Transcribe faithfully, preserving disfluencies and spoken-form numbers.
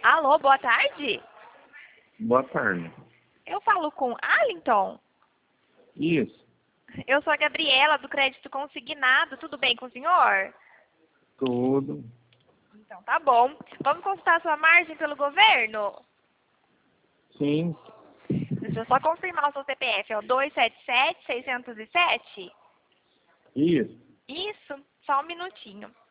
Alô, boa tarde. Boa tarde. Eu falo com Arlington. Isso. Eu sou a Gabriela, do Crédito Consignado. Tudo bem com o senhor? Tudo. Então tá bom. Vamos consultar sua margem pelo governo? Sim. Deixa eu só confirmar o seu C P F. É o dois sete sete, seis zero sete? Isso. Isso. Só um minutinho.